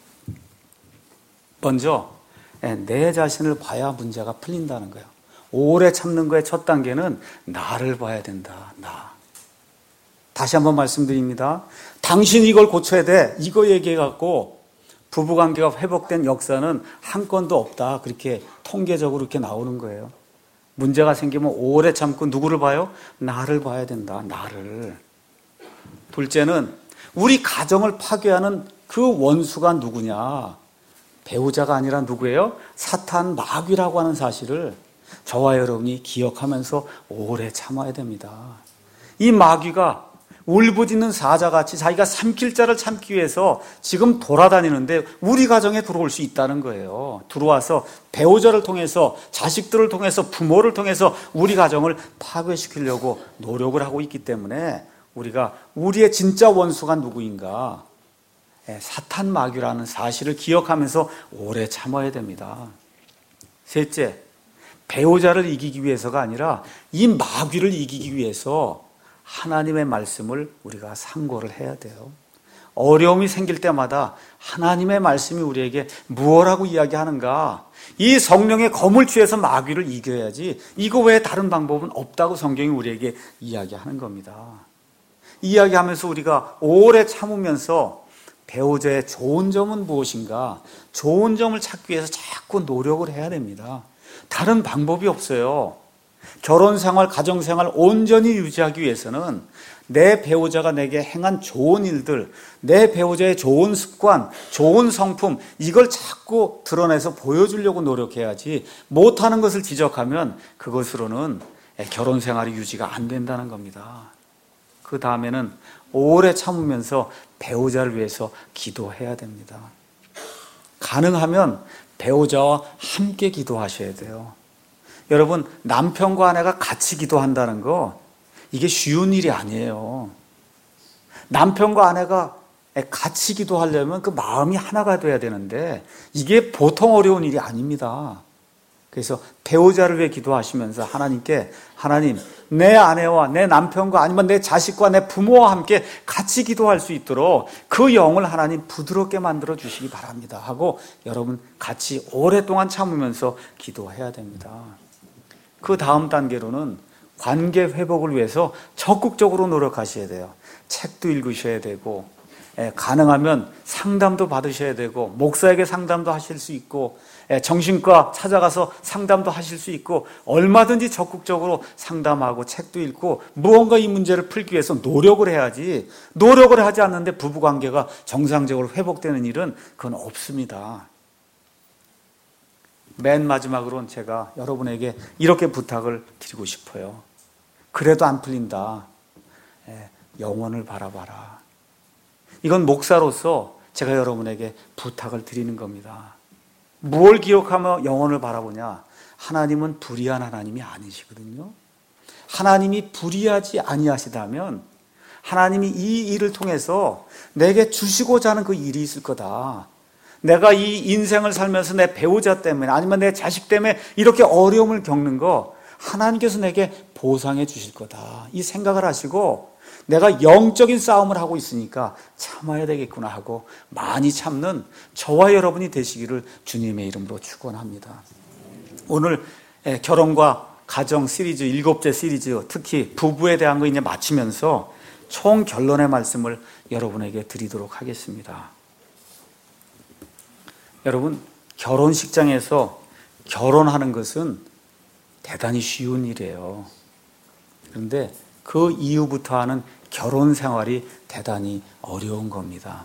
먼저 내 자신을 봐야 문제가 풀린다는 거예요. 오래 참는 거의 첫 단계는 나를 봐야 된다. 나. 다시 한번 말씀드립니다. 당신이 이걸 고쳐야 돼. 이거 얘기해갖고 부부관계가 회복된 역사는 한 건도 없다. 그렇게 통계적으로 이렇게 나오는 거예요. 문제가 생기면 오래 참고 누구를 봐요? 나를 봐야 된다. 나를. 둘째는 우리 가정을 파괴하는 그 원수가 누구냐? 배우자가 아니라 누구예요? 사탄 마귀라고 하는 사실을 저와 여러분이 기억하면서 오래 참아야 됩니다. 이 마귀가 울부짖는 사자같이 자기가 삼킬 자를 참기 위해서 지금 돌아다니는데 우리 가정에 들어올 수 있다는 거예요. 들어와서 배우자를 통해서 자식들을 통해서 부모를 통해서 우리 가정을 파괴시키려고 노력을 하고 있기 때문에 우리가 우리의 진짜 원수가 누구인가? 사탄 마귀라는 사실을 기억하면서 오래 참아야 됩니다. 셋째, 배우자를 이기기 위해서가 아니라 이 마귀를 이기기 위해서 하나님의 말씀을 우리가 상고를 해야 돼요. 어려움이 생길 때마다 하나님의 말씀이 우리에게 무엇라고 이야기하는가? 이 성령의 검을 취해서 마귀를 이겨야지 이거 외에 다른 방법은 없다고 성경이 우리에게 이야기하는 겁니다. 이야기하면서 우리가 오래 참으면서 배우자의 좋은 점은 무엇인가? 좋은 점을 찾기 위해서 자꾸 노력을 해야 됩니다. 다른 방법이 없어요. 결혼생활, 가정생활 온전히 유지하기 위해서는 내 배우자가 내게 행한 좋은 일들, 내 배우자의 좋은 습관, 좋은 성품 이걸 자꾸 드러내서 보여주려고 노력해야지 못하는 것을 지적하면 그것으로는 결혼생활이 유지가 안 된다는 겁니다. 그 다음에는 오래 참으면서 배우자를 위해서 기도해야 됩니다. 가능하면 배우자와 함께 기도하셔야 돼요. 여러분, 남편과 아내가 같이 기도한다는 거 이게 쉬운 일이 아니에요. 남편과 아내가 같이 기도하려면 그 마음이 하나가 돼야 되는데 이게 보통 어려운 일이 아닙니다. 그래서 배우자를 위해 기도하시면서 하나님께 하나님, 내 아내와 내 남편과 아니면 내 자식과 내 부모와 함께 같이 기도할 수 있도록 그 영을 하나님 부드럽게 만들어 주시기 바랍니다 하고 여러분 같이 오랫동안 참으면서 기도해야 됩니다. 그 다음 단계로는 관계 회복을 위해서 적극적으로 노력하셔야 돼요. 책도 읽으셔야 되고 가능하면 상담도 받으셔야 되고 목사에게 상담도 하실 수 있고 정신과 찾아가서 상담도 하실 수 있고 얼마든지 적극적으로 상담하고 책도 읽고 무언가 이 문제를 풀기 위해서 노력을 해야지, 노력을 하지 않는데 부부관계가 정상적으로 회복되는 일은 그건 없습니다. 맨 마지막으로는 제가 여러분에게 이렇게 부탁을 드리고 싶어요. 그래도 안 풀린다. 영혼을 바라봐라. 이건 목사로서 제가 여러분에게 부탁을 드리는 겁니다. 무엇을 기억하며 영혼을 바라보냐? 하나님은 불의한 하나님이 아니시거든요. 하나님이 불의하지 아니하시다면 하나님이 이 일을 통해서 내게 주시고자 하는 그 일이 있을 거다. 내가 이 인생을 살면서 내 배우자 때문에 아니면 내 자식 때문에 이렇게 어려움을 겪는 거 하나님께서 내게 보상해 주실 거다. 이 생각을 하시고 내가 영적인 싸움을 하고 있으니까 참아야 되겠구나 하고 많이 참는 저와 여러분이 되시기를 주님의 이름으로 축원합니다. 오늘 결혼과 가정 시리즈, 일곱째 시리즈, 특히 부부에 대한 거 이제 마치면서 총 결론의 말씀을 여러분에게 드리도록 하겠습니다. 여러분, 결혼식장에서 결혼하는 것은 대단히 쉬운 일이에요. 그런데 그 이후부터 하는 결혼 생활이 대단히 어려운 겁니다.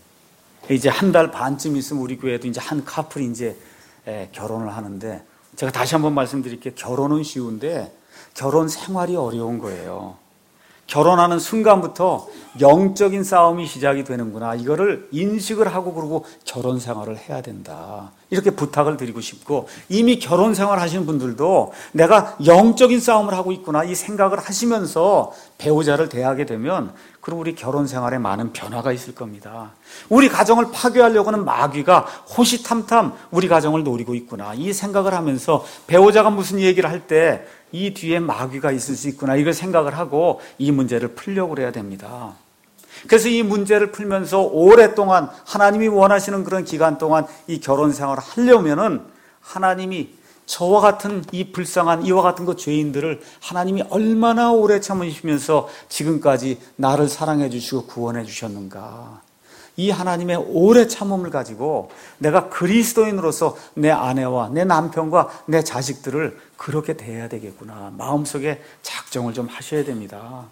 이제 한 달 반쯤 있으면 우리 교회도 이제 한 커플이 이제 결혼을 하는데, 제가 다시 한번 말씀드릴게요. 결혼은 쉬운데 결혼 생활이 어려운 거예요. 결혼하는 순간부터 영적인 싸움이 시작이 되는구나. 이거를 인식을 하고 그러고 결혼 생활을 해야 된다. 이렇게 부탁을 드리고 싶고, 이미 결혼 생활 하시는 분들도 내가 영적인 싸움을 하고 있구나. 이 생각을 하시면서 배우자를 대하게 되면 그럼 우리 결혼 생활에 많은 변화가 있을 겁니다. 우리 가정을 파괴하려고 하는 마귀가 호시탐탐 우리 가정을 노리고 있구나. 이 생각을 하면서 배우자가 무슨 얘기를 할 때 이 뒤에 마귀가 있을 수 있구나. 이걸 생각을 하고 이 문제를 풀려고 해야 됩니다. 그래서 이 문제를 풀면서 오랫동안 하나님이 원하시는 그런 기간 동안 이 결혼 생활을 하려면은 하나님이 저와 같은 이 불쌍한 이와 같은 그 죄인들을 하나님이 얼마나 오래 참으시면서 지금까지 나를 사랑해 주시고 구원해 주셨는가. 이 하나님의 오래 참음을 가지고 내가 그리스도인으로서 내 아내와 내 남편과 내 자식들을 그렇게 대해야 되겠구나. 마음속에 작정을 좀 하셔야 됩니다.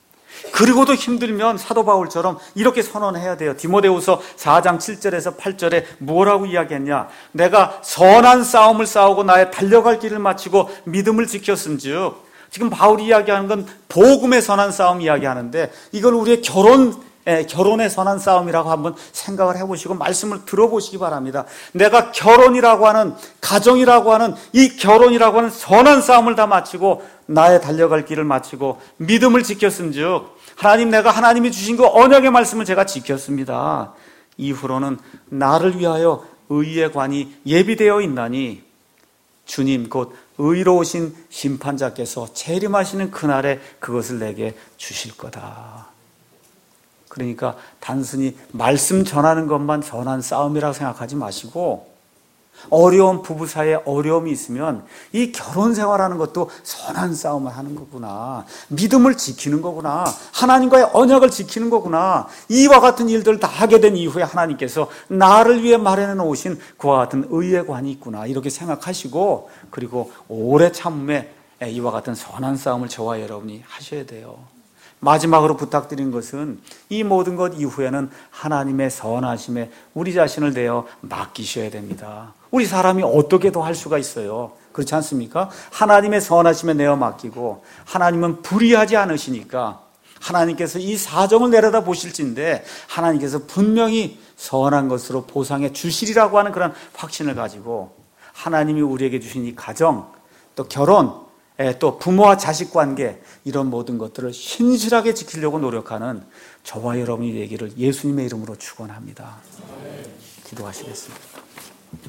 그리고도 힘들면 사도 바울처럼 이렇게 선언해야 돼요. 디모데후서 사 장 칠 절에서 팔 절에 뭐라고 이야기했냐? 내가 선한 싸움을 싸우고 나의 달려갈 길을 마치고 믿음을 지켰은즉, 지금 바울이 이야기하는 건 복음의 선한 싸움 이야기하는데 이걸 우리의 결혼 결혼의 선한 싸움이라고 한번 생각을 해보시고 말씀을 들어보시기 바랍니다. 내가 결혼이라고 하는, 가정이라고 하는 이 결혼이라고 하는 선한 싸움을 다 마치고 나의 달려갈 길을 마치고 믿음을 지켰은즉, 하나님, 내가 하나님이 주신 그 언약의 말씀을 제가 지켰습니다. 이후로는 나를 위하여 의의 관이 예비되어 있나니 주님 곧 의로우신 심판자께서 재림하시는 그날에 그것을 내게 주실 거다. 그러니까 단순히 말씀 전하는 것만 선한 싸움이라고 생각하지 마시고, 어려운 부부 사이에 어려움이 있으면 이 결혼 생활하는 것도 선한 싸움을 하는 거구나. 믿음을 지키는 거구나. 하나님과의 언약을 지키는 거구나. 이와 같은 일들을 다 하게 된 이후에 하나님께서 나를 위해 마련해 놓으신 그와 같은 의의 관이 있구나. 이렇게 생각하시고, 그리고 오래 참음에 이와 같은 선한 싸움을 저와 여러분이 하셔야 돼요. 마지막으로 부탁드린 것은 이 모든 것 이후에는 하나님의 선하심에 우리 자신을 내어 맡기셔야 됩니다. 우리 사람이 어떻게 더 할 수가 있어요? 그렇지 않습니까? 하나님의 선하심에 내어 맡기고, 하나님은 불의하지 않으시니까 하나님께서 이 사정을 내려다 보실진데 하나님께서 분명히 선한 것으로 보상해 주시리라고 하는 그런 확신을 가지고, 하나님이 우리에게 주신 이 가정, 또 결혼, 또 부모와 자식 관계, 이런 모든 것들을 신실하게 지키려고 노력하는 저와 여러분이 되기를 예수님의 이름으로 축원합니다. 기도하시겠습니다.